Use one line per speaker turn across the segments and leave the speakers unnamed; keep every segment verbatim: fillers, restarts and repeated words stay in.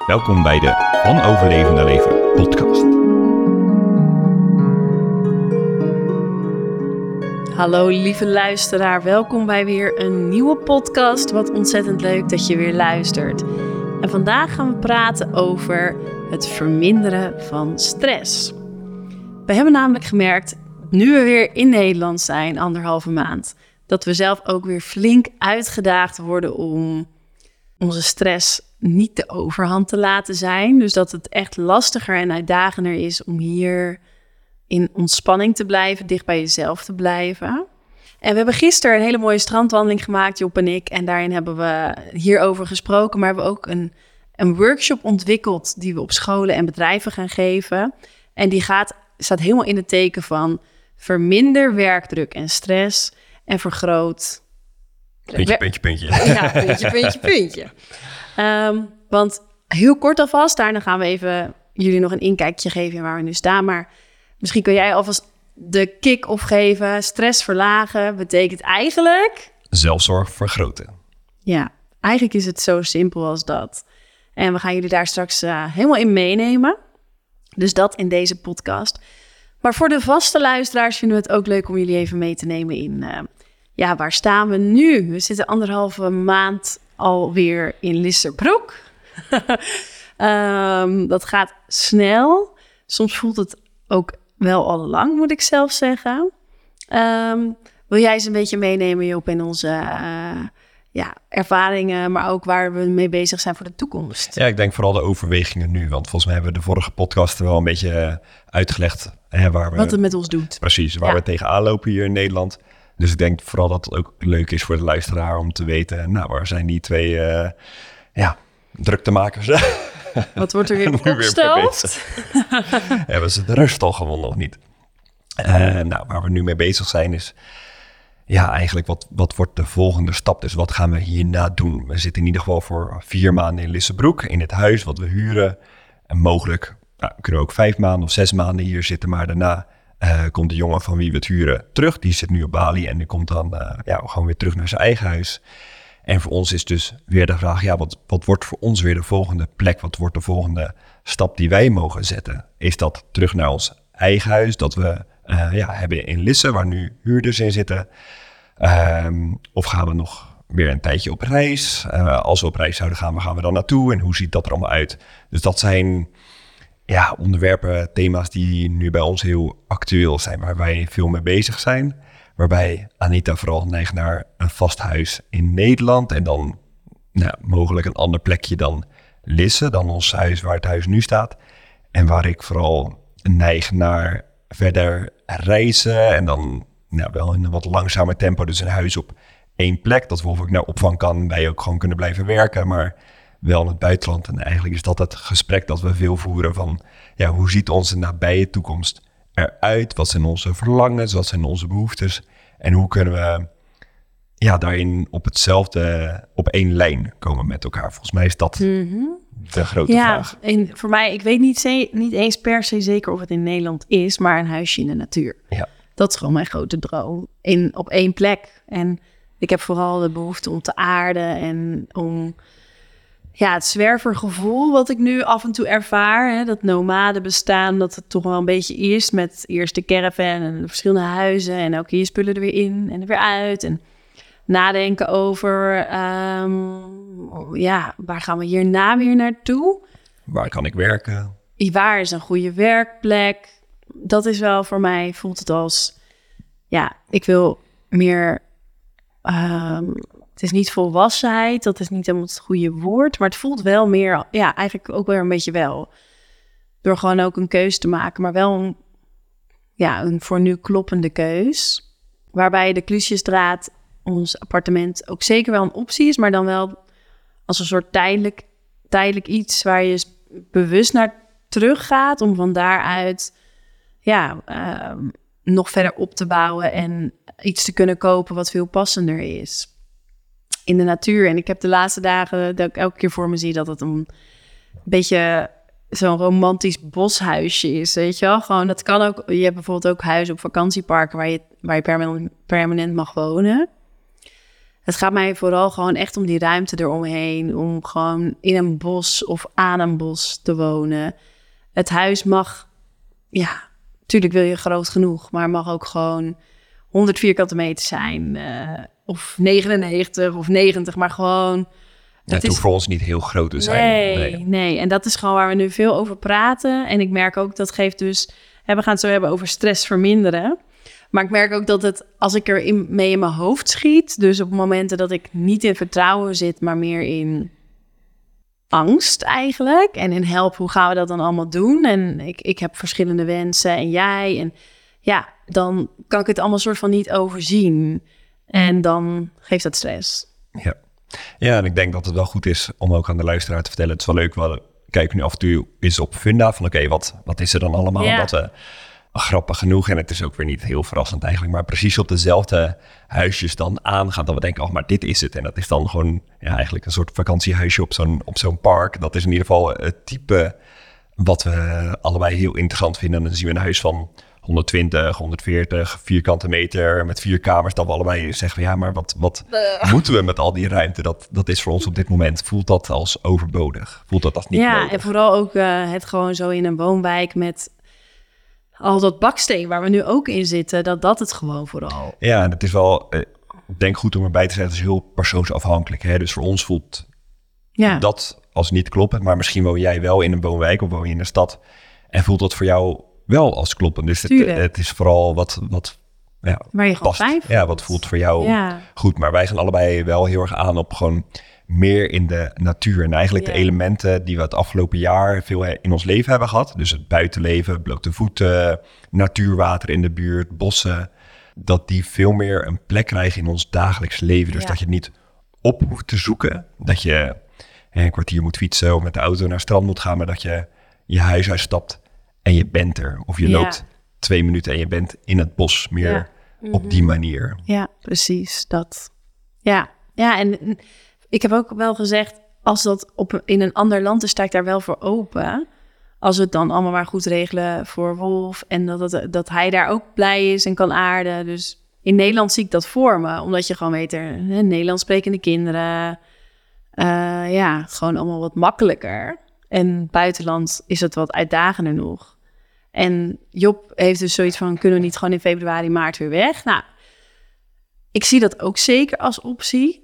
Welkom bij de Van Overleven naar Leven podcast.
Hallo lieve luisteraar, welkom bij weer een nieuwe podcast. Wat ontzettend leuk dat je weer luistert. En vandaag gaan we praten over het verminderen van stress. We hebben namelijk gemerkt, nu we weer in Nederland zijn, anderhalve maand, dat we zelf ook weer flink uitgedaagd worden om onze stress niet de overhand te laten zijn. Dus dat het echt lastiger en uitdagender is om hier in ontspanning te blijven, dicht bij jezelf te blijven. En we hebben gisteren een hele mooie strandwandeling gemaakt, Job en ik. En daarin hebben we hierover gesproken, maar hebben we ook een, een workshop ontwikkeld die we op scholen en bedrijven gaan geven. En die gaat, staat helemaal in het teken van verminder werkdruk en stress en vergroot...
Puntje, puntje, puntje.
Ja, puntje, puntje, puntje. Um, want heel kort alvast, daarna gaan we even jullie nog een inkijkje geven in waar we nu staan. Maar misschien kun jij alvast de kick-off geven. Stress verlagen betekent eigenlijk...
Zelfzorg vergroten.
Ja, eigenlijk is het zo simpel als dat. En we gaan jullie daar straks uh, helemaal in meenemen. Dus dat in deze podcast. Maar voor de vaste luisteraars vinden we het ook leuk om jullie even mee te nemen in... Uh, ja, waar staan we nu? We zitten anderhalve maand alweer in Lissabroek. um, dat gaat snel. Soms voelt het ook wel al lang, moet ik zelf zeggen. Um, wil jij eens een beetje meenemen, Joop, in onze uh, ja, ervaringen, maar ook waar we mee bezig zijn voor de toekomst?
Ja, ik denk vooral de overwegingen nu. Want volgens mij hebben we de vorige podcast wel een beetje uitgelegd hè, waar we...
Wat het met ons doet.
Precies, waar
ja.
we tegenaan lopen hier in Nederland. Dus ik denk vooral dat het ook leuk is voor de luisteraar om te weten... nou, waar zijn die twee uh, ja, druktemakers?
Wat wordt er weer opgesteld?
Hebben ze de rust al gewonnen of niet? Uh, nou, waar we nu mee bezig zijn is... ja, eigenlijk wat, wat wordt de volgende stap? Dus wat gaan we hierna doen? We zitten in ieder geval voor vier maanden in Lissabroek... in het huis wat we huren. En mogelijk nou, kunnen we ook vijf maanden of zes maanden hier zitten... maar daarna... Uh, komt de jongen van wie we het huren terug. Die zit nu op Bali en die komt dan uh, ja, gewoon weer terug naar zijn eigen huis. En voor ons is dus weer de vraag... ja, wat, wat wordt voor ons weer de volgende plek? Wat wordt de volgende stap die wij mogen zetten? Is dat terug naar ons eigen huis... dat we uh, ja, hebben in Lisse, waar nu huurders in zitten? Um, of gaan we nog weer een tijdje op reis? Uh, als we op reis zouden gaan, waar gaan we dan naartoe? En hoe ziet dat er allemaal uit? Dus dat zijn... ja, onderwerpen, thema's die nu bij ons heel actueel zijn, waar wij veel mee bezig zijn. Waarbij Anita vooral neigt naar een vast huis in Nederland en dan nou, mogelijk een ander plekje dan Lisse, dan ons huis waar het huis nu staat. En waar ik vooral neig naar verder reizen en dan nou, wel in een wat langzamer tempo, dus een huis op één plek. Dat we of ik naar opvang kan, wij ook gewoon kunnen blijven werken, maar... wel in het buitenland. En eigenlijk is dat het gesprek dat we veel voeren van... ja, hoe ziet onze nabije toekomst eruit? Wat zijn onze verlangens? Wat zijn onze behoeftes? En hoe kunnen we ja, daarin op hetzelfde, op één lijn komen met elkaar? Volgens mij is dat mm-hmm. de grote
ja,
vraag.
En voor mij, ik weet niet, ze- niet eens per se zeker of het in Nederland is... maar een huisje in de natuur.
Ja.
Dat is gewoon mijn grote droom. In, op één plek. En ik heb vooral de behoefte om te aarden en om... ja, het zwervergevoel wat ik nu af en toe ervaar, hè, dat nomaden bestaan, dat het toch wel een beetje is met eerst de caravan en de verschillende huizen en elke keer je spullen er weer in en er weer uit en nadenken over, um, ja, waar gaan we hierna weer naartoe?
Waar kan ik werken?
Waar is een goede werkplek? Dat is wel voor mij, voelt het als, ja, ik wil meer... Um, Het is niet volwassenheid, dat is niet helemaal het goede woord. Maar het voelt wel meer, ja, eigenlijk ook weer een beetje wel. Door gewoon ook een keus te maken, maar wel een, ja, een voor nu kloppende keus. Waarbij de Klusjesstraat, ons appartement, ook zeker wel een optie is. Maar dan wel als een soort tijdelijk, tijdelijk iets waar je bewust naar terug gaat. Om van daaruit, ja, uh, nog verder op te bouwen en iets te kunnen kopen wat veel passender is. In de natuur. En ik heb de laatste dagen dat ik elke keer voor me zie dat het een beetje zo'n romantisch boshuisje is, weet je wel? Gewoon, dat kan ook. Je hebt bijvoorbeeld ook huizen op vakantieparken waar je, waar je permanent, permanent mag wonen. Het gaat mij vooral gewoon echt om die ruimte eromheen. Om gewoon in een bos of aan een bos te wonen. Het huis mag, ja, natuurlijk wil je groot genoeg, maar mag ook gewoon honderd vierkante meter zijn. Uh, of negenennegentig of negentig, maar gewoon...
Ja, het hoeft voor ons niet heel groot te zijn.
Nee, nee, nee. En dat is gewoon waar we nu veel over praten. En ik merk ook, dat geeft dus... Hè, we gaan het zo hebben over stress verminderen. Maar ik merk ook dat het, als ik er in, mee in mijn hoofd schiet... dus op momenten dat ik niet in vertrouwen zit, maar meer in angst eigenlijk. En in help, hoe gaan we dat dan allemaal doen? En ik, ik heb verschillende wensen en jij. En ja, dan kan ik het allemaal soort van niet overzien. En dan geeft dat stress.
Ja. Ja, en ik denk dat het wel goed is om ook aan de luisteraar te vertellen. Het is wel leuk, we kijken nu af en toe eens op Funda van oké, okay, wat, wat is er dan allemaal?
Ja.
Wat, uh, grappig genoeg, en het is ook weer niet heel verrassend eigenlijk, maar precies op dezelfde huisjes dan aangaan. Dat we denken, oh, maar dit is het. En dat is dan gewoon ja, eigenlijk een soort vakantiehuisje op zo'n, op zo'n park. Dat is in ieder geval het type wat we allebei heel interessant vinden. En dan zien we een huis van honderdtwintig, honderdveertig vierkante meter met vier kamers. Dat we allebei zeggen, ja, maar wat, wat uh. moeten we met al die ruimte? Dat, dat is voor ons op dit moment, voelt dat als overbodig? Voelt dat als niet
ja,
nodig?
En vooral ook uh, het gewoon zo in een woonwijk met al dat baksteen waar we nu ook in zitten, dat dat het gewoon vooral...
Ja, en het is wel, uh, ik denk goed om erbij te zeggen, het is heel persoonsafhankelijk. Hè? Dus voor ons voelt ja. dat als niet kloppend, maar misschien woon jij wel in een woonwijk of woon je in een stad en voelt dat voor jou wel als kloppend. Dus het, het is vooral wat, wat ja,
waar je gewoon past.
Ja, wat voelt voor jou ja. goed. Maar wij gaan allebei wel heel erg aan op gewoon meer in de natuur. En eigenlijk ja. de elementen die we het afgelopen jaar veel in ons leven hebben gehad. Dus het buitenleven, blote voeten, natuurwater in de buurt, bossen. Dat die veel meer een plek krijgen in ons dagelijks leven. Dus ja. dat je het niet op hoeft te zoeken. Dat je hè, een kwartier moet fietsen of met de auto naar het strand moet gaan. Maar dat je je huis uitstapt en je bent er. Of je ja. loopt twee minuten en je bent in het bos. Meer ja. mm-hmm. op die manier.
Ja, precies. Dat. Ja, ja en... Ik heb ook wel gezegd, als dat op, in een ander land is, sta ik daar wel voor open. Als we het dan allemaal maar goed regelen voor Wolf. En dat, het, dat hij daar ook blij is en kan aarden. Dus in Nederland zie ik dat voor me. Omdat je gewoon weet, er hè, Nederlands sprekende kinderen. Uh, ja, gewoon allemaal wat makkelijker. En buitenland is het wat uitdagender nog. En Job heeft dus zoiets van, kunnen we niet gewoon in februari, maart weer weg? Nou, ik zie dat ook zeker als optie.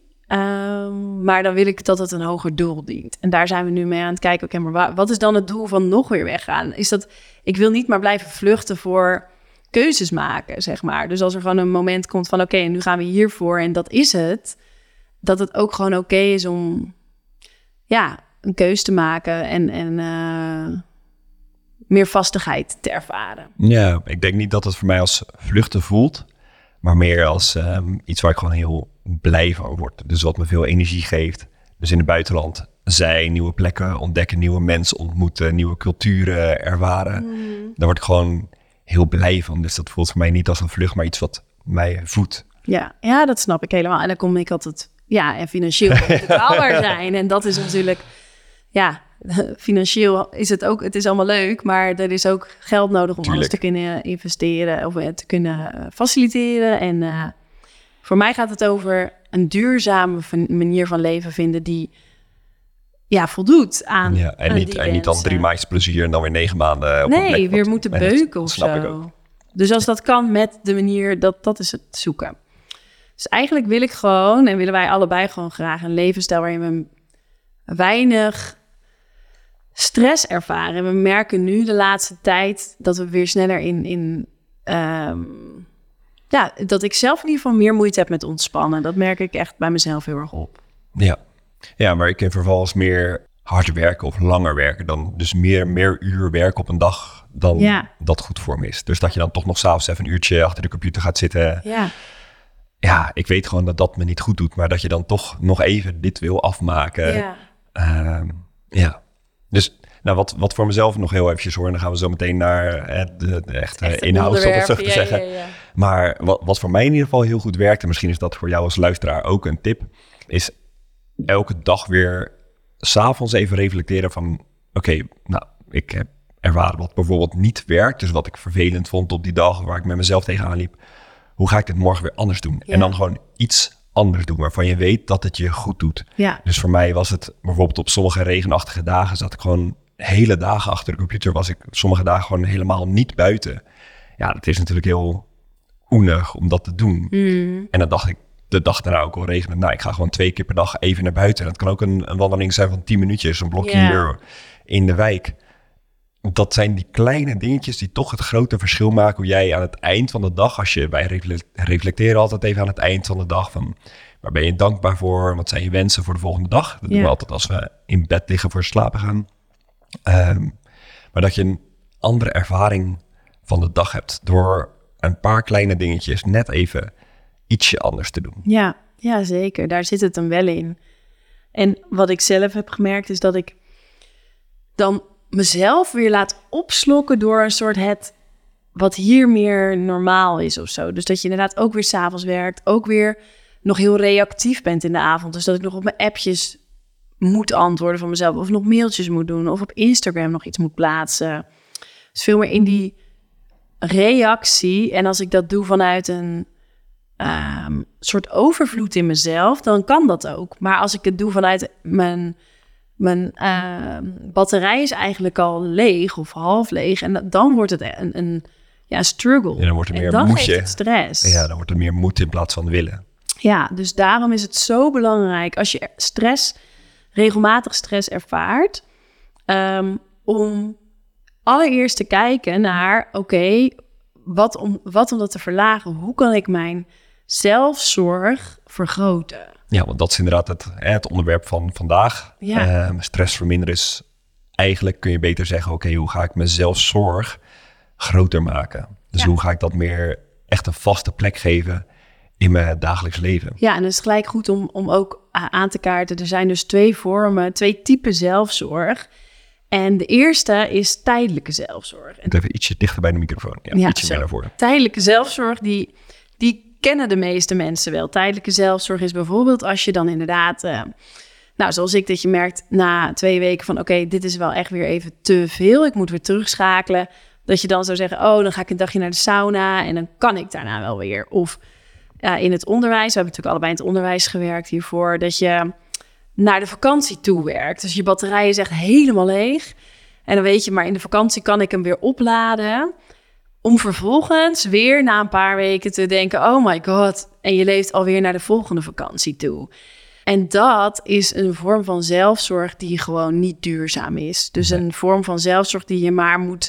Um, maar dan wil ik dat het een hoger doel dient. En daar zijn we nu mee aan het kijken. Oké, maar wat is dan het doel van nog weer weggaan? Is dat, ik wil niet maar blijven vluchten voor keuzes maken, zeg maar. Dus als er gewoon een moment komt van oké, okay, nu gaan we hiervoor en dat is het. Dat het ook gewoon oké okay is om ja, een keuze te maken en, en uh, meer vastigheid te ervaren.
Ja, ik denk niet dat het voor mij als vluchten voelt, maar meer als um, iets waar ik gewoon heel blij van word. Dus wat me veel energie geeft. Dus in het buitenland zijn, nieuwe plekken ontdekken, nieuwe mensen ontmoeten, nieuwe culturen ervaren. Mm. Daar word ik gewoon heel blij van. Dus dat voelt voor mij niet als een vlucht, maar iets wat mij voedt.
Ja, ja, dat snap ik helemaal. En dan kom ik altijd, ja, en financieel betaalbaar zijn. En dat is natuurlijk, ja, financieel is het ook, het is allemaal leuk, maar er is ook geld nodig om Tuurlijk. alles te kunnen investeren of te kunnen faciliteren. En uh, voor mij gaat het over een duurzame manier van leven vinden die ja, voldoet aan. Ja,
en,
aan
niet, en niet dan drie maandjes plezier en dan weer negen maanden op
nee,
een plek.
weer moeten nee, beuken of zo. Dus als dat kan met de manier, dat, dat is het zoeken. Dus eigenlijk wil ik gewoon, en willen wij allebei gewoon graag een levensstijl waarin we weinig stress ervaren. En we merken nu de laatste tijd dat we weer sneller in... in um, ja, dat ik zelf in ieder geval meer moeite heb met ontspannen. Dat merk ik echt bij mezelf heel erg op.
Ja, ja maar ik ken vervolgens meer hard werken of langer werken. Dan dus meer, meer uur werken op een dag dan ja. dat goed voor me is. Dus dat je dan toch nog 's avonds even een uurtje achter de computer gaat zitten.
Ja.
Ja, ik weet gewoon dat dat me niet goed doet. Maar dat je dan toch nog even dit wil afmaken.
Ja.
Uh, ja. Dus nou, wat, wat voor mezelf nog heel eventjes hoor. En dan gaan we zo meteen naar eh, de, de echte Echt inhoud, om het zo te
ja,
zeggen.
Ja, ja.
Maar wat, wat voor mij in ieder geval heel goed werkt, en misschien is dat voor jou als luisteraar ook een tip, is elke dag weer 's avonds even reflecteren van, oké, okay, nou, ik heb ervaren wat bijvoorbeeld niet werkt. Dus wat ik vervelend vond op die dag waar ik met mezelf tegenaan liep. Hoe ga ik dit morgen weer anders doen? Ja. En dan gewoon iets anders doen, waarvan je weet dat het je goed doet.
Ja.
Dus voor mij was het bijvoorbeeld op sommige regenachtige dagen zat ik gewoon hele dagen achter de computer, was ik sommige dagen gewoon helemaal niet buiten. Ja, dat is natuurlijk heel oenig om dat te doen.
Mm.
En dan dacht ik de dag daarna ook al regenen. Nou, ik ga gewoon twee keer per dag even naar buiten. En dat kan ook een, een wandeling zijn van tien minuutjes, een blokje
Ja.
hier in de wijk. Dat zijn die kleine dingetjes die toch het grote verschil maken. Hoe jij aan het eind van de dag, als je wij refle- reflecteren altijd even aan het eind van de dag van waar ben je dankbaar voor? Wat zijn je wensen voor de volgende dag? Dat doen
Ja.
we altijd als we in bed liggen voor slapen gaan. Um, maar dat je een andere ervaring van de dag hebt door een paar kleine dingetjes net even ietsje anders te doen.
Ja, ja, zeker. Daar zit het hem wel in. En wat ik zelf heb gemerkt is dat ik dan mezelf weer laat opslokken door een soort het wat hier meer normaal is of zo. Dus dat je inderdaad ook weer 's avonds werkt, ook weer nog heel reactief bent in de avond. Dus dat ik nog op mijn appjes moet antwoorden van mezelf of nog mailtjes moet doen of op Instagram nog iets moet plaatsen. Dus veel meer in die reactie. En als ik dat doe vanuit een um, soort overvloed in mezelf, dan kan dat ook. Maar als ik het doe vanuit mijn Mijn uh, batterij is eigenlijk al leeg of half leeg. En dan wordt het een, een ja, struggle.
Ja, dan wordt er
en
meer
dan
moedje.
geeft het stress.
Ja, dan wordt er meer moed in plaats van willen.
Ja, dus daarom is het zo belangrijk als je stress, regelmatig stress ervaart, um, om allereerst te kijken naar, oké, okay, wat, om, wat om dat te verlagen? Hoe kan ik mijn zelfzorg vergroten?
Ja, want dat is inderdaad het, het onderwerp van vandaag.
Ja.
Uh, stress verminderen is eigenlijk, kun je beter zeggen, oké, okay, hoe ga ik mijn zelfzorg groter maken? Dus
ja.
hoe ga ik dat meer echt een vaste plek geven in mijn dagelijks leven?
Ja, en het is gelijk goed om, om ook aan te kaarten. Er zijn dus twee vormen, twee typen zelfzorg. En de eerste is tijdelijke zelfzorg.
En even ietsje dichter bij de microfoon. Ja,
ja
ietsje
zo.
meer naar voren.
Tijdelijke zelfzorg, die, die kennen de meeste mensen wel. Tijdelijke zelfzorg is bijvoorbeeld als je dan inderdaad, uh, nou zoals ik, dat je merkt na twee weken van oké, okay, dit is wel echt weer even te veel. Ik moet weer terugschakelen. Dat je dan zou zeggen, oh, dan ga ik een dagje naar de sauna en dan kan ik daarna wel weer. Of uh, in het onderwijs, we hebben natuurlijk allebei in het onderwijs gewerkt hiervoor, dat je naar de vakantie toe werkt. Dus je batterij is echt helemaal leeg. En dan weet je, maar in de vakantie kan ik hem weer opladen, om vervolgens weer na een paar weken te denken, oh my god, en je leeft alweer naar de volgende vakantie toe. En dat is een vorm van zelfzorg die gewoon niet duurzaam is. Dus nee. Een vorm van zelfzorg die je maar moet,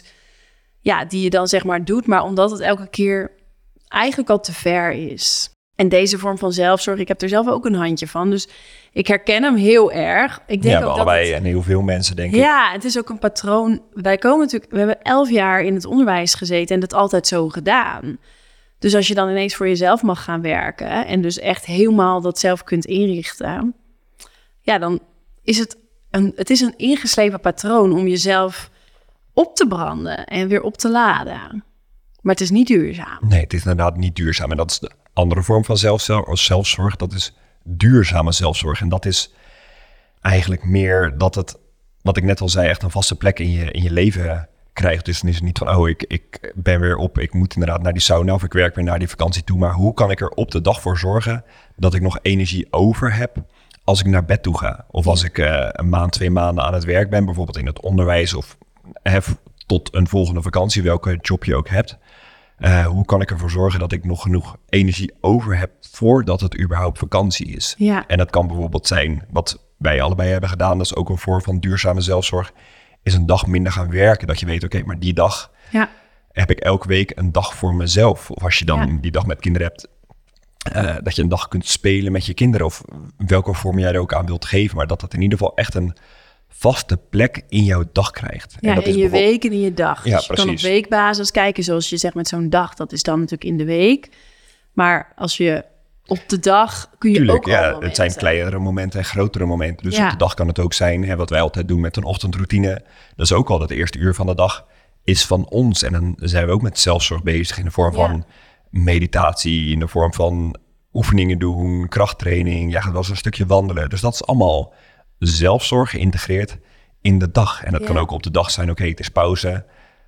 ja, die je dan zeg maar doet, maar omdat het elke keer eigenlijk al te ver is. En deze vorm van zelfzorg, ik heb er zelf ook een handje van, dus ik herken hem heel erg. Ik denk
ja,
ook
allebei
dat het,
en heel veel mensen, denk ik.
Ja, het is ook een patroon. Wij komen natuurlijk, we hebben elf jaar in het onderwijs gezeten en dat altijd zo gedaan. Dus als je dan ineens voor jezelf mag gaan werken en dus echt helemaal dat zelf kunt inrichten, ja, dan is het een, het is een ingeslepen patroon om jezelf op te branden en weer op te laden. Maar het is niet duurzaam.
Nee, het is inderdaad niet duurzaam. En dat is de andere vorm van zelf, zelfzorg. Dat is duurzame zelfzorg. En dat is eigenlijk meer dat het, wat ik net al zei, echt een vaste plek in je, in je leven krijgt. Dus dan is het niet van, oh, ik, ik ben weer op, ik moet inderdaad naar die sauna of ik werk weer naar die vakantie toe. Maar hoe kan ik er op de dag voor zorgen dat ik nog energie over heb als ik naar bed toe ga? Of als ik uh, een maand, twee maanden aan het werk ben, bijvoorbeeld in het onderwijs of heb tot een volgende vakantie, welke job je ook hebt. Uh, hoe kan ik ervoor zorgen dat ik nog genoeg energie over heb voordat het überhaupt vakantie is?
Ja.
En dat kan bijvoorbeeld zijn, wat wij allebei hebben gedaan, dat is ook een vorm van duurzame zelfzorg, is een dag minder gaan werken. Dat je weet, oké, okay, maar die dag
ja.
heb ik elke week een dag voor mezelf. Of als je dan ja. die dag met kinderen hebt, uh, dat je een dag kunt spelen met je kinderen. Of welke vorm jij er ook aan wilt geven. Maar dat dat in ieder geval echt een vaste plek in jouw dag krijgt.
Ja,
en dat
in
is
je
bijvoorbeeld...
week en in je dag.
Ja,
dus je
precies.
kan op weekbasis kijken, zoals je zegt met zo'n dag. Dat is dan natuurlijk in de week. Maar als je op de dag kun je
Tuurlijk,
ook
ja,
allemaal
het zijn
mensen.
kleinere momenten en grotere momenten. Dus
Ja.
op de dag kan het ook zijn, hè, wat wij altijd doen met een ochtendroutine. Dat is ook al het eerste uur van de dag is van ons. En dan zijn we ook met zelfzorg bezig in de vorm
Ja.
van meditatie, in de vorm van oefeningen doen, krachttraining. Ja, dat was een stukje wandelen. Dus dat is allemaal zelfzorg geïntegreerd in de dag. En dat
Ja.
kan ook op de dag zijn, oké, okay, het is pauze.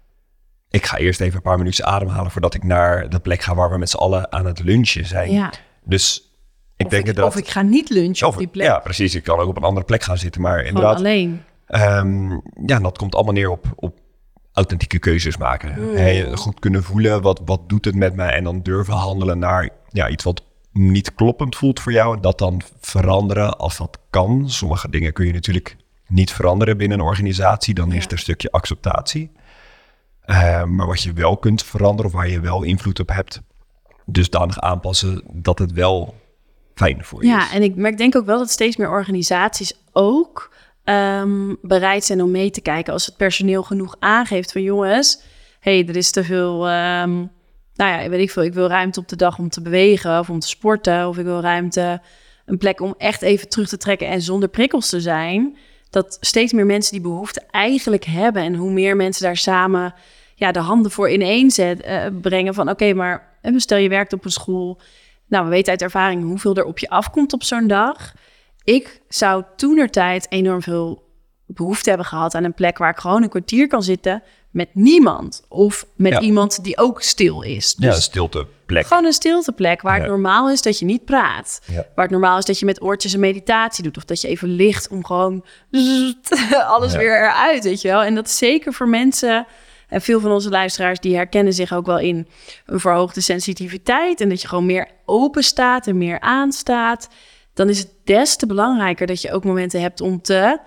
Ik ga eerst even een paar minuutjes ademhalen voordat ik naar de plek ga waar we met z'n allen aan het lunchen zijn.
Ja.
Dus Ik
of,
denk
ik,
inderdaad,
of ik ga niet lunchen
of,
op die plek.
Ja, precies. Ik kan ook op een andere plek gaan zitten. Maar
Gewoon
inderdaad,
alleen.
Um, ja, dat komt allemaal neer op, op authentieke keuzes maken.
Mm.
Hey, goed kunnen voelen, wat, wat doet het met mij? En dan durven handelen naar ja, iets wat niet kloppend voelt voor jou. En dat dan veranderen als dat kan. Sommige dingen kun je natuurlijk niet veranderen binnen een organisatie. Dan
Ja.
is er een stukje acceptatie. Uh, maar wat je wel kunt veranderen of waar je wel invloed op hebt, dusdanig aanpassen dat het wel fijn voor je
Ja,
is.
en ik, maar ik denk ook wel dat steeds meer organisaties ook um, bereid zijn om mee te kijken als het personeel genoeg aangeeft van jongens, hey, er is te veel, um, nou ja, weet ik veel, ik wil ruimte op de dag om te bewegen of om te sporten, of ik wil ruimte, een plek om echt even terug te trekken en zonder prikkels te zijn. Dat steeds meer mensen die behoefte eigenlijk hebben en hoe meer mensen daar samen ja, de handen voor ineenzet uh, brengen van oké, okay, maar stel je werkt op een school. Nou, we weten uit ervaring hoeveel er op je afkomt op zo'n dag. Ik zou toenertijd enorm veel behoefte hebben gehad aan een plek waar ik gewoon een kwartier kan zitten met niemand. Of met
ja.
iemand die ook stil is. Dus
ja, een stilteplek.
Gewoon een stilteplek waar ja. het normaal is dat je niet praat.
Ja.
Waar het normaal is dat je met oortjes een meditatie doet. Of dat je even ligt om gewoon alles ja. weer eruit, weet je wel. En dat is zeker voor mensen. En veel van onze luisteraars die herkennen zich ook wel in een verhoogde sensitiviteit. En dat je gewoon meer open staat en meer aanstaat. Dan is het des te belangrijker dat je ook momenten hebt om te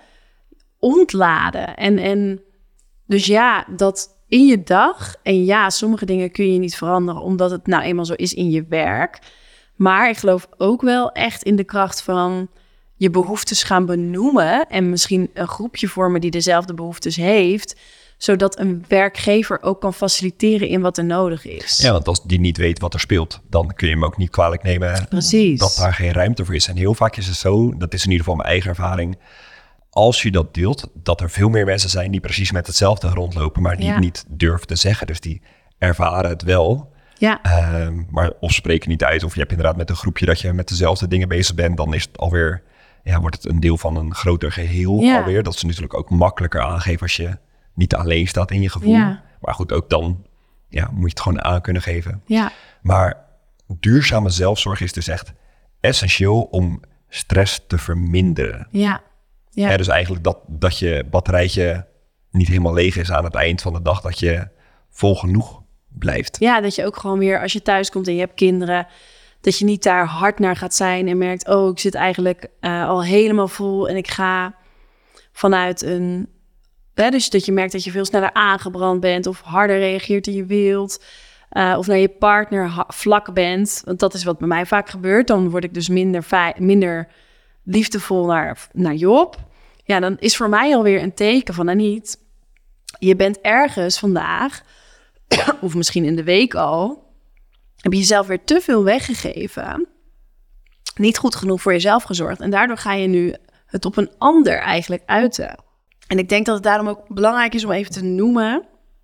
ontladen. En, en dus ja, dat in je dag. En ja, sommige dingen kun je niet veranderen omdat het nou eenmaal zo is in je werk. Maar ik geloof ook wel echt in de kracht van je behoeftes gaan benoemen. En misschien een groepje vormen die dezelfde behoeftes heeft, zodat een werkgever ook kan faciliteren in wat er nodig is.
Ja, want als die niet weet wat er speelt, dan kun je hem ook niet kwalijk nemen.
Precies.
Dat daar geen ruimte voor is. En heel vaak is het zo, dat is in ieder geval mijn eigen ervaring, als je dat deelt, dat er veel meer mensen zijn die precies met hetzelfde rondlopen, maar die ja. het niet durven te zeggen. Dus die ervaren het wel,
ja.
uh, maar of spreken niet uit. Of je hebt inderdaad met een groepje dat je met dezelfde dingen bezig bent, dan is het alweer, ja, wordt het een deel van een groter geheel ja. alweer. Dat is natuurlijk ook makkelijker aangeven als je niet alleen staat in je gevoel.
Ja.
Maar goed, ook dan ja, moet je het gewoon aan kunnen geven.
Ja.
Maar duurzame zelfzorg is dus echt essentieel om stress te verminderen.
Ja. Ja.
Ja, dus eigenlijk dat, dat je batterijtje niet helemaal leeg is aan het eind van de dag, dat je vol genoeg blijft.
Ja, dat je ook gewoon weer, als je thuis komt en je hebt kinderen, dat je niet daar hard naar gaat zijn en merkt, oh, ik zit eigenlijk uh, al helemaal vol en ik ga vanuit een, hè, dus dat je merkt dat je veel sneller aangebrand bent of harder reageert dan je wilt, uh, of naar je partner ha- vlak bent, want dat is wat bij mij vaak gebeurt. Dan word ik dus minder, fi- minder liefdevol naar, naar Job. Ja, dan is voor mij alweer een teken van, nou niet, je bent ergens vandaag, of misschien in de week al, heb je jezelf weer te veel weggegeven, niet goed genoeg voor jezelf gezorgd. En daardoor ga je nu het op een ander eigenlijk uiten. En ik denk dat het daarom ook belangrijk is om even te noemen,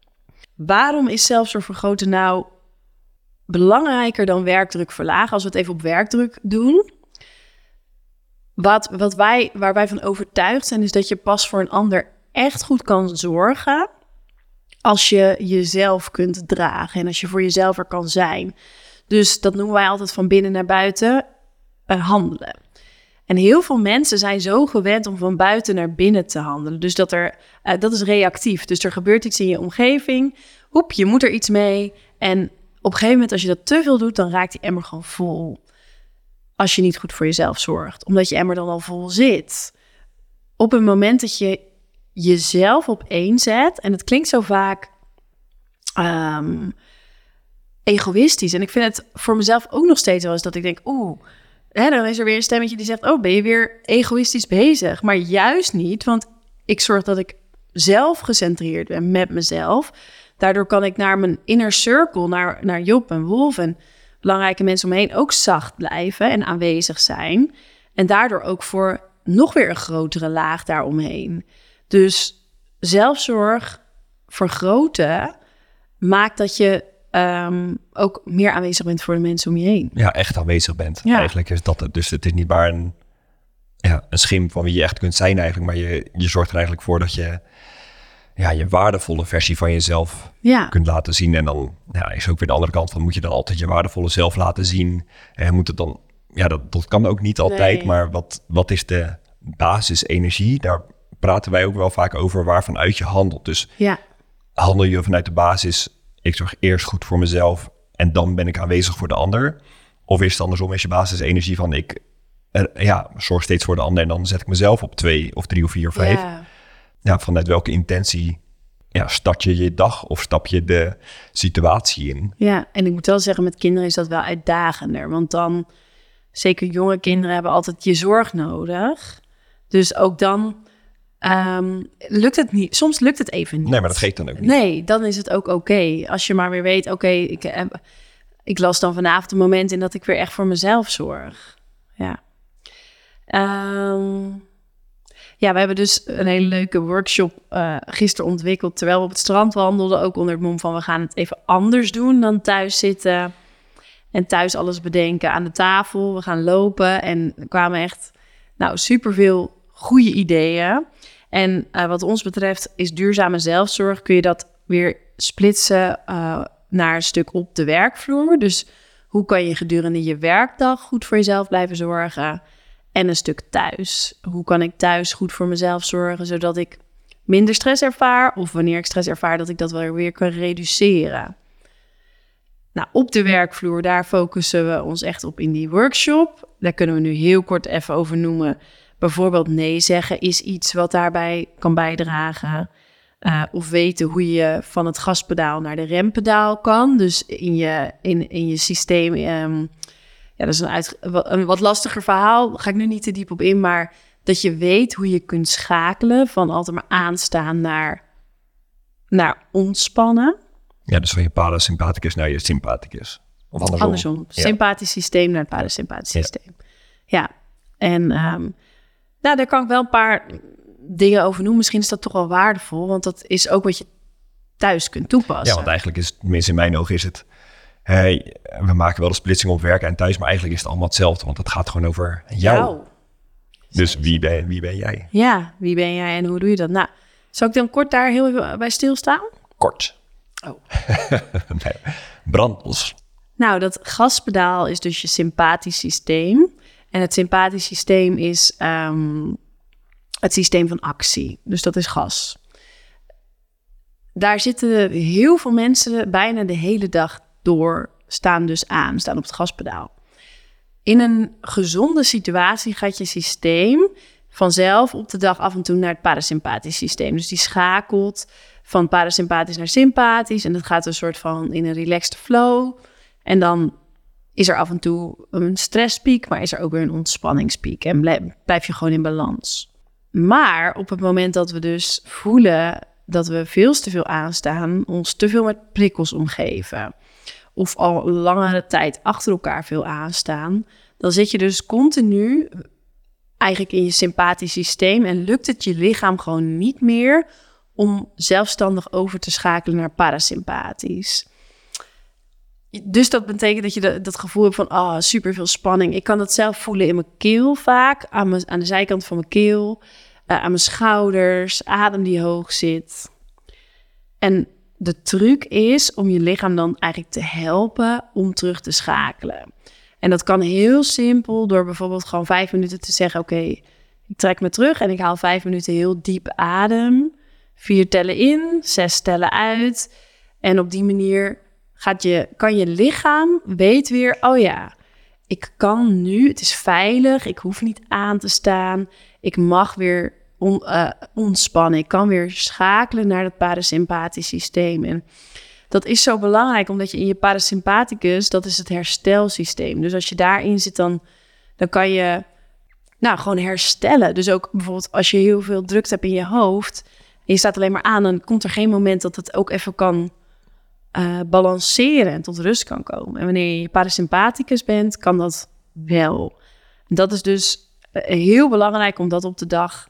waarom is zelfzorg vergroten nou belangrijker dan werkdruk verlagen? Als we het even op werkdruk doen. Wat, wat wij, waar wij van overtuigd zijn, is dat je pas voor een ander echt goed kan zorgen als je jezelf kunt dragen en als je voor jezelf er kan zijn. Dus dat noemen wij altijd van binnen naar buiten uh, handelen. En heel veel mensen zijn zo gewend om van buiten naar binnen te handelen. Dus dat, er, uh, dat is reactief. Dus er gebeurt iets in je omgeving. Hoep, je moet er iets mee. En op een gegeven moment, als je dat te veel doet, dan raakt die emmer gewoon vol. Als je niet goed voor jezelf zorgt. Omdat je emmer dan al vol zit. Op het moment dat je jezelf op één zet. En het klinkt zo vaak um, egoïstisch. En ik vind het voor mezelf ook nog steeds wel eens dat ik denk, oeh, hè, dan is er weer een stemmetje die zegt, oh, ben je weer egoïstisch bezig? Maar juist niet, want ik zorg dat ik zelf gecentreerd ben met mezelf. Daardoor kan ik naar mijn inner circle, naar, naar Job en Wolf en belangrijke mensen omheen ook zacht blijven en aanwezig zijn. En daardoor ook voor nog weer een grotere laag daaromheen. Dus zelfzorg vergroten maakt dat je um, ook meer aanwezig bent voor de mensen om je heen.
Ja, echt aanwezig bent.
Ja.
Eigenlijk is dat het. Dus het is niet maar een, ja, een schim van wie je echt kunt zijn eigenlijk. Maar je, je zorgt er eigenlijk voor dat je ja, je waardevolle versie van jezelf
ja.
kunt laten zien. En dan ja, is ook weer de andere kant van, moet je dan altijd je waardevolle zelf laten zien? En moet het dan ja, dat, dat kan ook niet altijd,
Nee.
maar wat, wat is de basisenergie? Daar praten wij ook wel vaak over waarvanuit je handelt. Dus
Ja,
handel je vanuit de basis, ik zorg eerst goed voor mezelf en dan ben ik aanwezig voor de ander? Of is het andersom, is je basisenergie van ik er, ja, zorg steeds voor de ander en dan zet ik mezelf op twee of drie of vier of vijf?
ja.
Ja, vanuit welke intentie ja, start je je dag of stap je de situatie in?
Ja, en ik moet wel zeggen, met kinderen is dat wel uitdagender. Want dan, zeker jonge kinderen hebben altijd je zorg nodig. Dus ook dan ehm, lukt het niet. Soms lukt het even niet.
Nee, maar dat geeft dan ook niet.
Nee, dan is het ook oké. Als je maar weer weet, oké, ik, heb- ik las dan vanavond een moment in dat ik weer echt voor mezelf zorg. Ja. Ehm, ja, we hebben dus een hele leuke workshop uh, gisteren ontwikkeld terwijl we op het strand wandelden. Ook onder het mom van we gaan het even anders doen dan thuis zitten. En thuis alles bedenken aan de tafel. We gaan lopen en er kwamen echt nou, superveel goede ideeën. En uh, wat ons betreft is duurzame zelfzorg. Kun je dat weer splitsen uh, naar een stuk op de werkvloer. Dus hoe kan je gedurende je werkdag goed voor jezelf blijven zorgen? En een stuk thuis. Hoe kan ik thuis goed voor mezelf zorgen, zodat ik minder stress ervaar? Of wanneer ik stress ervaar, dat ik dat wel weer kan reduceren. Nou, op de werkvloer, daar focussen we ons echt op in die workshop. Daar kunnen we nu heel kort even over noemen. Bijvoorbeeld nee zeggen is iets wat daarbij kan bijdragen. Uh, of weten hoe je van het gaspedaal naar de rempedaal kan. Dus in je, in, in je systeem... Um, ja, dat is een, uit, een wat lastiger verhaal. Daar ga ik nu niet te diep op in. Maar dat je weet hoe je kunt schakelen van altijd maar aanstaan naar, naar ontspannen.
Ja, dus van je parasympathicus naar je sympathicus. Of andersom.
Andersom.
Ja.
Sympathisch systeem naar het parasympathisch
Ja.
systeem. Ja, en um, nou, daar kan ik wel een paar dingen over noemen. Misschien is dat toch wel waardevol, want dat is ook wat je thuis kunt toepassen.
Ja, want eigenlijk is het, tenminste in mijn ogen is het... Hey, we maken wel de splitsing op werk en thuis, maar eigenlijk is het allemaal hetzelfde. Want het gaat gewoon over jou.
Jou.
Dus wie ben, wie ben jij?
Ja, wie ben jij en hoe doe je dat? Nou, zal ik dan kort daar heel even bij stilstaan?
Kort.
Oh.
nee, brandlos.
Nou, dat gaspedaal is dus je sympathisch systeem. En het sympathisch systeem is um, het systeem van actie. Dus dat is gas. Daar zitten heel veel mensen bijna de hele dag door, staan dus aan, staan op het gaspedaal. In een gezonde situatie gaat je systeem vanzelf op de dag af en toe naar het parasympathisch systeem. Dus die schakelt van parasympathisch naar sympathisch. En dat gaat een soort van in een relaxed flow. En dan is er af en toe een stresspiek, maar is er ook weer een ontspanningspiek. En blijf, blijf je gewoon in balans. Maar op het moment dat we dus voelen dat we veel te veel aanstaan, ons te veel met prikkels omgeven, of al langere tijd achter elkaar veel aanstaan, dan zit je dus continu eigenlijk in je sympathisch systeem en lukt het je lichaam gewoon niet meer om zelfstandig over te schakelen naar parasympathisch. Dus dat betekent dat je de, dat gevoel hebt van oh, super veel spanning. Ik kan dat zelf voelen in mijn keel vaak, aan, mijn, aan de zijkant van mijn keel, uh, aan mijn schouders, adem die hoog zit. En de truc is om je lichaam dan eigenlijk te helpen om terug te schakelen. En dat kan heel simpel door bijvoorbeeld gewoon vijf minuten te zeggen, oké, okay, ik trek me terug en ik haal vijf minuten heel diep adem. Vier tellen in, zes tellen uit. En op die manier gaat je, kan je lichaam weet weer, oh ja, ik kan nu, het is veilig, ik hoef niet aan te staan. Ik mag weer on, uh, ontspannen, ik kan weer schakelen naar het parasympathisch systeem. En dat is zo belangrijk, omdat je in je parasympathicus, dat is het herstelsysteem. Dus als je daarin zit, dan, dan kan je nou, gewoon herstellen. Dus ook bijvoorbeeld als je heel veel drukte hebt in je hoofd en je staat alleen maar aan, dan komt er geen moment dat het ook even kan uh, balanceren en tot rust kan komen. En wanneer je je parasympathicus bent, kan dat wel. Dat is dus uh, heel belangrijk om dat op de dag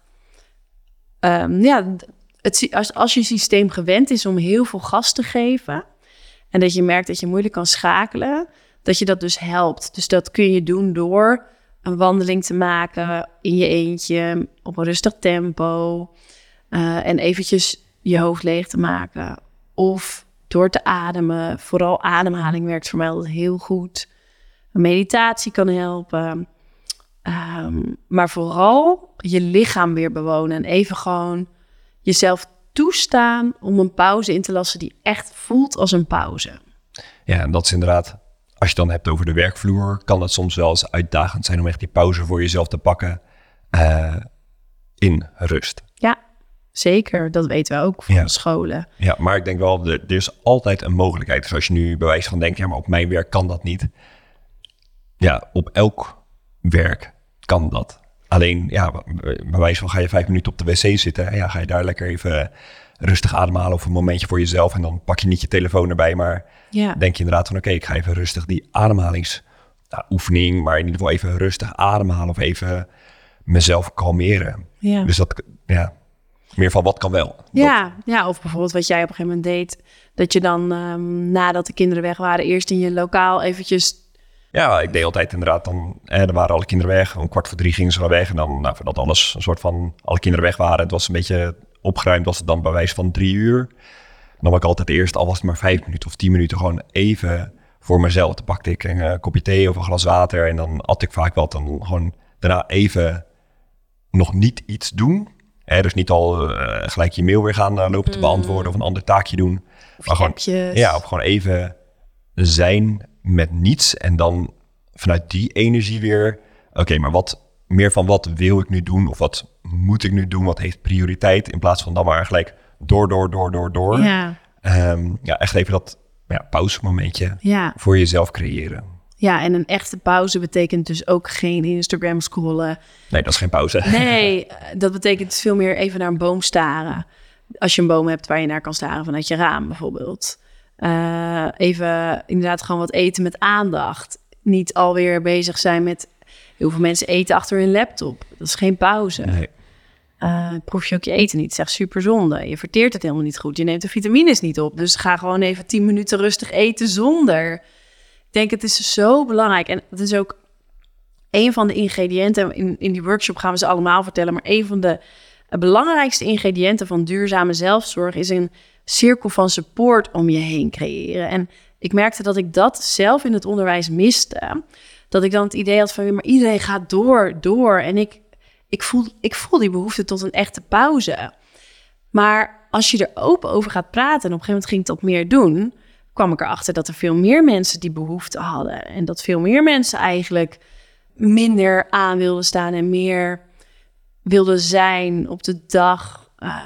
Um, ja, het, als, als je systeem gewend is om heel veel gas te geven en dat je merkt dat je moeilijk kan schakelen, dat je dat dus helpt. Dus dat kun je doen door een wandeling te maken in je eentje, op een rustig tempo uh, en eventjes je hoofd leeg te maken. Of door te ademen. Vooral ademhaling werkt voor mij altijd heel goed. Meditatie kan helpen. Um, maar vooral je lichaam weer bewonen. En even gewoon jezelf toestaan om een pauze in te lassen die echt voelt als een pauze.
Ja, en dat is inderdaad, als je het dan hebt over de werkvloer, kan het soms wel eens uitdagend zijn om echt die pauze voor jezelf te pakken uh, in rust.
Ja, zeker. Dat weten we ook van
ja.
scholen.
Ja, maar ik denk wel, er, er is altijd een mogelijkheid. Dus als je nu bij wijze van denkt, ja, maar op mijn werk kan dat niet. Ja, op elk werk kan dat. Alleen, ja, bij wijze van ga je vijf minuten op de wc zitten. En ja, ga je daar lekker even rustig ademhalen of een momentje voor jezelf. En dan pak je niet je telefoon erbij, maar ja. denk je inderdaad van oké, okay, ik ga even rustig die ademhalingsoefening, nou, maar in ieder geval even rustig ademhalen of even mezelf kalmeren.
Ja.
Dus dat, ja, meer van wat kan wel.
Ja,
dat,
ja, of bijvoorbeeld wat jij op een gegeven moment deed, dat je dan um, nadat de kinderen weg waren, eerst in je lokaal eventjes...
Ja, ik deed altijd inderdaad dan, eh, er waren alle kinderen weg. Om kwart voor drie gingen ze al weg. En dan, nou, voordat alles een soort van, alle kinderen weg waren, het was een beetje opgeruimd, was het dan bij wijze van drie uur. Dan had ik altijd eerst, al was het maar vijf minuten of tien minuten, gewoon even voor mezelf. Dan pakte ik een uh, kopje thee of een glas water en dan at ik vaak wat. En dan gewoon daarna even nog niet iets doen. Hè, dus niet al uh, gelijk je mail weer gaan uh, lopen te beantwoorden of een ander taakje doen.
Of
maar gewoon,
appjes.
ja, of gewoon even zijn met niets en dan vanuit die energie weer, oké, okay, maar wat meer van wat wil ik nu doen of wat moet ik nu doen, wat heeft prioriteit, in plaats van dan maar gelijk door, door, door, door, door.
Ja,
um, ja echt even dat ja, pauzemomentje
ja.
voor jezelf creëren.
Ja, en een echte pauze betekent dus ook geen Instagram scrollen.
Nee, dat is geen pauze.
Nee, dat betekent veel meer even naar een boom staren. Als je een boom hebt waar je naar kan staren vanuit je raam bijvoorbeeld. Uh, even inderdaad gewoon wat eten met aandacht. Niet alweer bezig zijn met... Heel veel mensen eten achter hun laptop. Dat is geen pauze.
Nee.
Uh, proef je ook je eten niet. Zeg super zonde. Je verteert het helemaal niet goed. Je neemt de vitamines niet op. Dus ga gewoon even tien minuten rustig eten zonder. Ik denk, het is zo belangrijk. En het is ook een van de ingrediënten. In, in die workshop gaan we ze allemaal vertellen. Maar een van de belangrijkste ingrediënten van duurzame zelfzorg is een cirkel van support om je heen creëren. En ik merkte dat ik dat zelf in het onderwijs miste. Dat ik dan het idee had van, maar iedereen gaat door, door. En ik, ik, voel, ik voel die behoefte tot een echte pauze. Maar als je er open over gaat praten, en op een gegeven moment ging ik dat meer doen, kwam ik erachter dat er veel meer mensen die behoefte hadden. En dat veel meer mensen eigenlijk minder aan wilden staan en meer wilden zijn op de dag. Uh,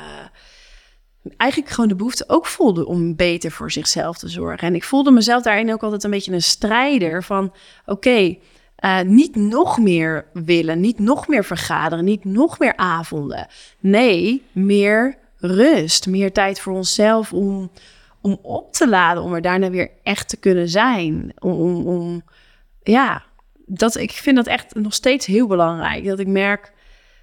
eigenlijk gewoon de behoefte ook voelde om beter voor zichzelf te zorgen. En ik voelde mezelf daarin ook altijd een beetje een strijder van, oké, okay, uh, niet nog meer willen, niet nog meer vergaderen, niet nog meer avonden. Nee, meer rust, meer tijd voor onszelf om, om op te laden, om er daarna weer echt te kunnen zijn. Om, om, om ja, dat, ik vind dat echt nog steeds heel belangrijk. Dat ik merk,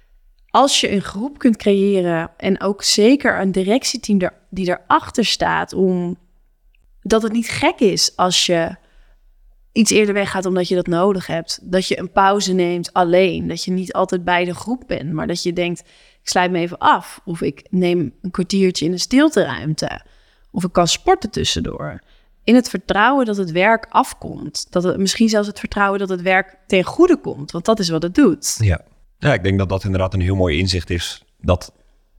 als je een groep kunt creëren en ook zeker een directieteam er, die erachter staat, om dat het niet gek is als je iets eerder weggaat omdat je dat nodig hebt. Dat je een pauze neemt alleen. Dat je niet altijd bij de groep bent, maar dat je denkt, ik sluit me even af. Of ik neem een kwartiertje in de stilteruimte. Of ik kan sporten tussendoor. In het vertrouwen dat het werk afkomt. Dat het, misschien zelfs het vertrouwen dat het werk ten goede komt. Want dat is wat het doet.
Ja. Ja, ik denk dat dat inderdaad een heel mooi inzicht is. Dat,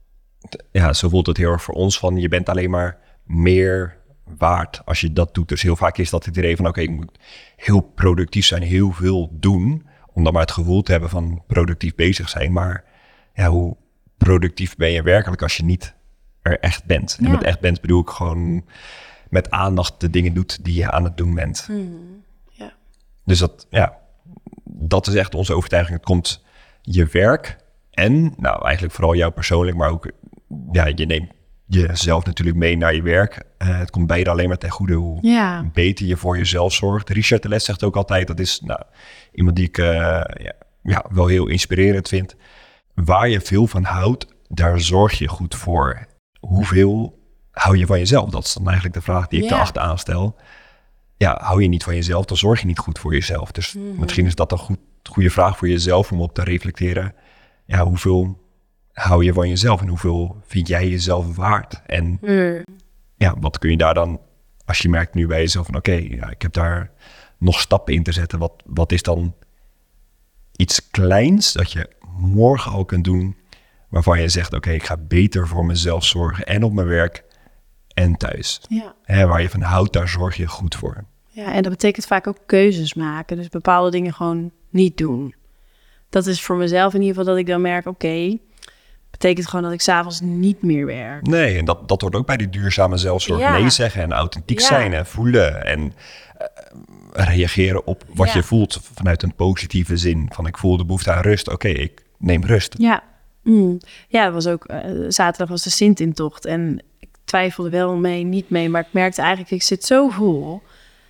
ja, zo voelt het heel erg voor ons van, je bent alleen maar meer waard als je dat doet. Dus heel vaak is dat het idee van, oké, okay, ik moet heel productief zijn, heel veel doen, om dan maar het gevoel te hebben van productief bezig zijn. Maar ja, hoe productief ben je werkelijk als je niet er echt bent? En ja. met echt bent bedoel ik gewoon met aandacht de dingen doet die je aan het doen bent.
Mm, ja.
Dus dat, ja, dat is echt onze overtuiging. Het komt je werk en, nou eigenlijk vooral jou persoonlijk, maar ook, ja, je neemt jezelf natuurlijk mee naar je werk. Uh, het komt beide alleen maar ten goede hoe
ja.
beter je voor jezelf zorgt. Richard de Les zegt ook altijd, dat is nou, iemand die ik uh, ja, ja, wel heel inspirerend vind. Waar je veel van houdt, daar zorg je goed voor. Hoeveel hou je van jezelf? Dat is dan eigenlijk de vraag die ik
ja.
erachteraan stel. Ja, hou je niet van jezelf, dan zorg je niet goed voor jezelf. Dus mm-hmm. misschien is dat een goed, goede vraag voor jezelf om op te reflecteren. Ja, hoeveel hou je van jezelf en hoeveel vind jij jezelf waard? En mm. ja, wat kun je daar dan, als je merkt nu bij jezelf van oké, okay, ja, ik heb daar nog stappen in te zetten. Wat, wat is dan iets kleins dat je morgen al kunt doen, waarvan je zegt, oké, okay, ik ga beter voor mezelf zorgen en op mijn werk en thuis.
Ja.
Hè, waar je van houdt, daar zorg je goed voor.
Ja, en dat betekent vaak ook keuzes maken. Dus bepaalde dingen gewoon niet doen. Dat is voor mezelf in ieder geval dat ik dan merk, oké, okay, betekent gewoon dat ik 's avonds niet meer werk.
Nee, en dat, dat hoort ook bij die duurzame zelfzorg.
Ja.
Nee zeggen en authentiek
Ja.
zijn en voelen en uh, reageren op wat
Ja.
je voelt vanuit een positieve zin. Van ik voel de behoefte aan rust, oké, okay, ik neem rust.
Ja, mm. ja, dat was ook, uh, zaterdag was de Sint-intocht en ik twijfelde wel mee, niet mee, maar ik merkte eigenlijk, ik zit zo vol.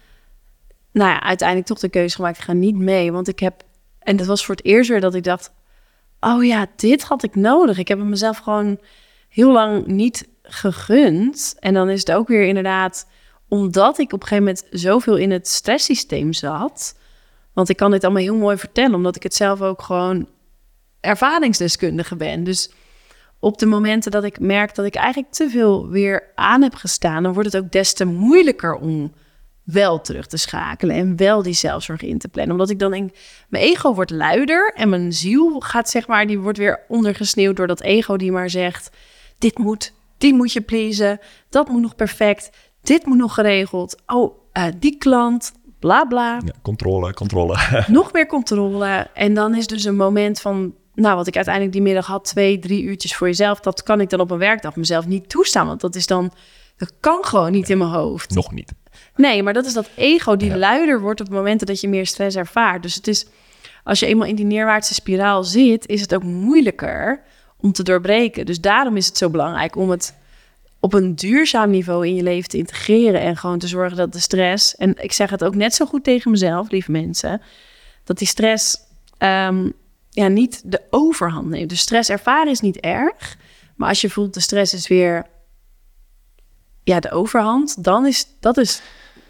Nou ja, uiteindelijk toch de keuze gemaakt, ik ga niet mee, want ik heb, en dat was voor het eerst weer dat ik dacht, oh ja, dit had ik nodig. Ik heb het mezelf gewoon heel lang niet gegund. En dan is het ook weer inderdaad, omdat ik op een gegeven moment zoveel in het stresssysteem zat. Want ik kan dit allemaal heel mooi vertellen, omdat ik het zelf ook gewoon ervaringsdeskundige ben. Dus op de momenten dat ik merk dat ik eigenlijk te veel weer aan heb gestaan, dan wordt het ook des te moeilijker om wel terug te schakelen en wel die zelfzorg in te plannen. Omdat ik dan denk, mijn ego wordt luider en mijn ziel gaat, zeg maar, die wordt weer ondergesneeuwd door dat ego die maar zegt, dit moet, die moet je pleasen, dat moet nog perfect, dit moet nog geregeld, oh, uh, die klant, bla bla.
Ja, controle, controle.
Nog meer controle. En dan is dus een moment van, nou, wat ik uiteindelijk die middag had, twee, drie uurtjes voor jezelf, dat kan ik dan op een werkdag mezelf niet toestaan, want dat is dan, dat kan gewoon niet in mijn hoofd.
Nog niet.
Nee, maar dat is dat ego die
Ja.
luider wordt op momenten dat je meer stress ervaart. Dus het is, als je eenmaal in die neerwaartse spiraal zit, is het ook moeilijker om te doorbreken. Dus daarom is het zo belangrijk om het op een duurzaam niveau in je leven te integreren en gewoon te zorgen dat de stress, en ik zeg het ook net zo goed tegen mezelf, lieve mensen, dat die stress um, ja, niet de overhand neemt. Dus stress ervaren is niet erg, maar als je voelt de stress is weer ja, de overhand, dan is dat is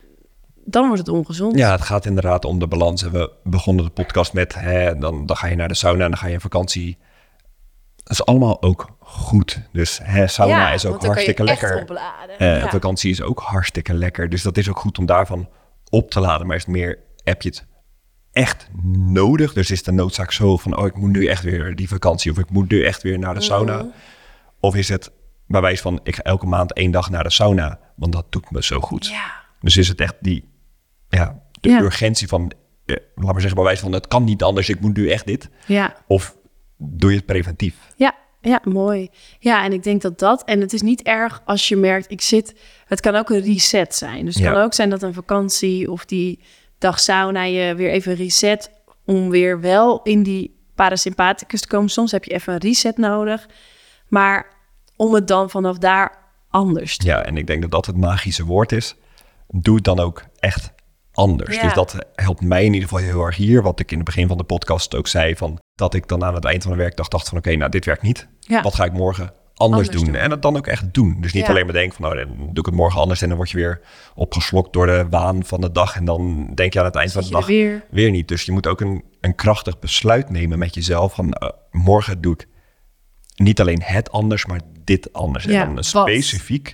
dan wordt het ongezond.
Ja, het gaat inderdaad om de balans. En we begonnen de podcast met, hè, dan, dan ga je naar de sauna en dan ga je in vakantie. Dat is allemaal ook goed. Dus hè, sauna
Ja,
is ook
want dan kan je
hartstikke
echt
lekker.
opladen.
Uh,
Ja.
Vakantie is ook hartstikke lekker. Dus dat is ook goed om daarvan op te laden. Maar is het meer, heb je het echt nodig? Dus is de noodzaak zo van, oh, ik moet nu echt weer die vakantie. Of ik moet nu echt weer naar de sauna.
Mm.
Of is het bij wijze van, ik ga elke maand één dag naar de sauna. Want dat doet me zo goed.
Ja.
Dus is het echt die, ja, de
Ja.
urgentie van, eh, laat maar zeggen bij wijze van, het kan niet anders, ik moet nu echt dit.
Ja.
Of doe je het preventief?
Ja, ja, mooi. Ja, en ik denk dat dat, en het is niet erg als je merkt, ik zit, het kan ook een reset zijn. Dus het
Ja.
kan ook zijn dat een vakantie of die dag sauna je weer even reset om weer wel in die parasympathicus te komen. Soms heb je even een reset nodig, maar om het dan vanaf daar anders te
Ja, en ik denk dat dat het magische woord is. Doe het dan ook echt anders.
Ja.
Dus dat helpt mij in ieder geval heel erg hier. Wat ik in het begin van de podcast ook zei, van dat ik dan aan het eind van de werkdag dacht van, oké, okay, nou dit werkt niet.
Ja.
Wat ga ik morgen anders,
Anders
doen?
doen.
En het dan ook echt doen. Dus niet
Ja.
alleen maar denken van, nou dan doe ik het morgen anders en dan word je weer opgeslokt door de waan van de dag. En dan denk je aan het eind van de
Zit je
dag
er weer.
weer niet. Dus je moet ook een, een krachtig besluit nemen met jezelf van, uh, morgen doe ik niet alleen het anders, maar dit anders.
Ja,
en dan
wat?
specifiek,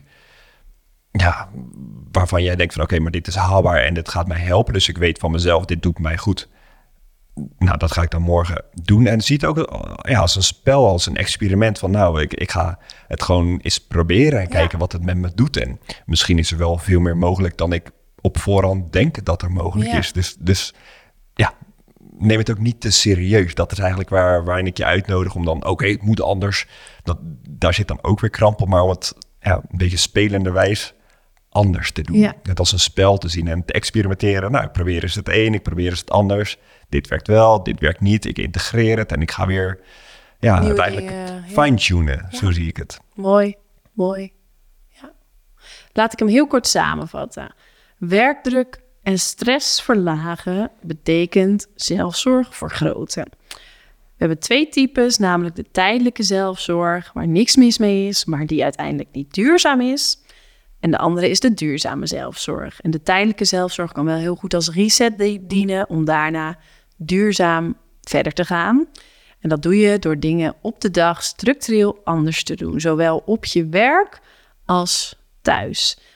ja, waarvan jij denkt van, oké, okay, maar dit is haalbaar en dit gaat mij helpen. Dus ik weet van mezelf, dit doet mij goed. Nou, dat ga ik dan morgen doen. En zie het ook ja, als een spel, als een experiment van, nou, ik, ik ga het gewoon eens proberen en
Ja.
kijken wat het met me doet. En misschien is er wel veel meer mogelijk dan ik op voorhand denk dat er mogelijk
Ja.
is. Dus, dus ja, neem het ook niet te serieus. Dat is eigenlijk waar, waarin ik je uitnodig om dan, oké, okay, het moet anders. Dat, daar zit dan ook weer kramp op, maar om het ja, een beetje spelenderwijs anders te doen.
Ja.
Net als een spel te zien en te experimenteren. Nou, ik probeer eens het een, ik probeer eens het anders. Dit werkt wel, dit werkt niet. Ik integreer het en ik ga weer ja,
Nieuwe
uiteindelijk
dingen, ja.
fine-tunen. Zo zie ik het.
Mooi, mooi. Ja. Laat ik hem heel kort samenvatten. Werkdruk en stress verlagen betekent zelfzorg vergroten. We hebben twee types, namelijk de tijdelijke zelfzorg, waar niks mis mee is, maar die uiteindelijk niet duurzaam is. En de andere is de duurzame zelfzorg. En de tijdelijke zelfzorg kan wel heel goed als reset dienen om daarna duurzaam verder te gaan. En dat doe je door dingen op de dag structureel anders te doen. Zowel op je werk als thuis.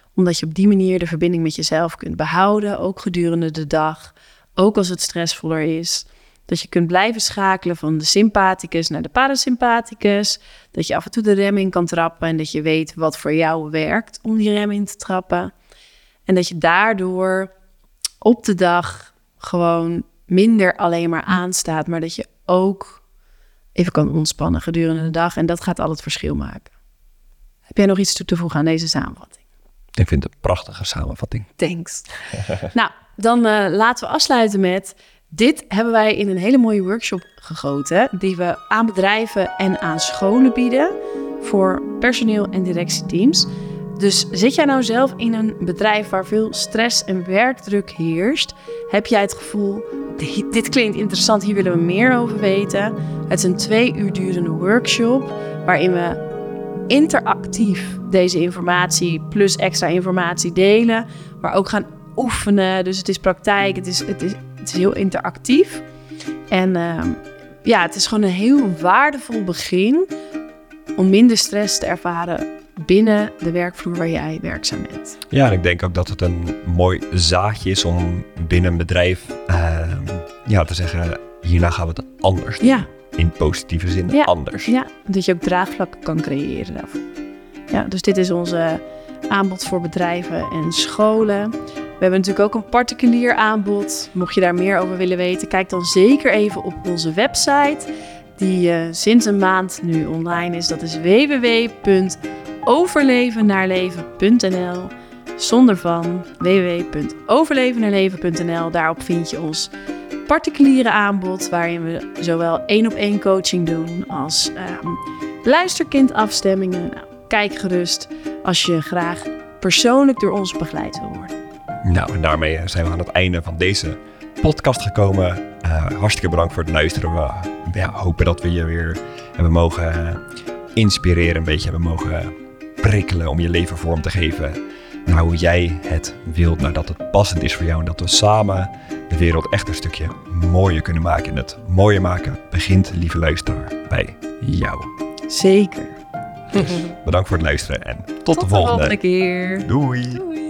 Omdat je op die manier de verbinding met jezelf kunt behouden. Ook gedurende de dag. Ook als het stressvoller is. Dat je kunt blijven schakelen van de sympathicus naar de parasympathicus. Dat je af en toe de rem in kan trappen. En dat je weet wat voor jou werkt om die rem in te trappen. En dat je daardoor op de dag gewoon minder alleen maar aanstaat. Maar dat je ook even kan ontspannen gedurende de dag. En dat gaat al het verschil maken. Heb jij nog iets toe te voegen aan deze samenvatting?
Ik vind het een prachtige samenvatting.
Thanks. Nou, dan uh, laten we afsluiten met... Dit hebben wij in een hele mooie workshop gegoten... die we aan bedrijven en aan scholen bieden... voor personeel en directieteams. Dus zit jij nou zelf in een bedrijf waar veel stress en werkdruk heerst? Heb jij het gevoel, dit klinkt interessant, hier willen we meer over weten? Het is een twee uur durende workshop waarin we interactief deze informatie plus extra informatie delen. Maar ook gaan oefenen, dus het is praktijk, het is, het is, het is heel interactief. En uh, ja, het is gewoon een heel waardevol begin om minder stress te ervaren binnen de werkvloer waar jij werkzaam bent.
Ja, en ik denk ook dat het een mooi zaadje is om binnen een bedrijf uh, ja, te zeggen, hierna gaan we het anders doen.
Ja.
In positieve zin
Ja.
anders.
Ja, dat je ook draagvlakken kan creëren daarvoor. Ja, dus dit is onze aanbod voor bedrijven en scholen. We hebben natuurlijk ook een particulier aanbod. Mocht je daar meer over willen weten, kijk dan zeker even op onze website, die uh, sinds een maand nu online is. Dat is w w w punt overleven naar leven punt n l. Zonder van w w w punt overleven naar leven punt n l. Daarop vind je ons particuliere aanbod, waarin we zowel één op één coaching doen als um, luisterkindafstemmingen. Nou, kijk gerust als je graag persoonlijk door ons begeleid wil worden.
Nou, en daarmee zijn we aan het einde van deze podcast gekomen. Uh, hartstikke bedankt voor het luisteren. We ja, hopen dat we je weer hebben mogen uh, inspireren, een beetje hebben mogen prikkelen om je leven vorm te geven naar hoe jij het wilt, naar dat het passend is voor jou en dat we samen de wereld echt een stukje mooier kunnen maken. En het mooier maken begint, lieve luisteraar, bij jou.
Zeker.
Dus bedankt voor het luisteren en tot,
tot
de volgende.
de volgende keer.
Doei.
Doei.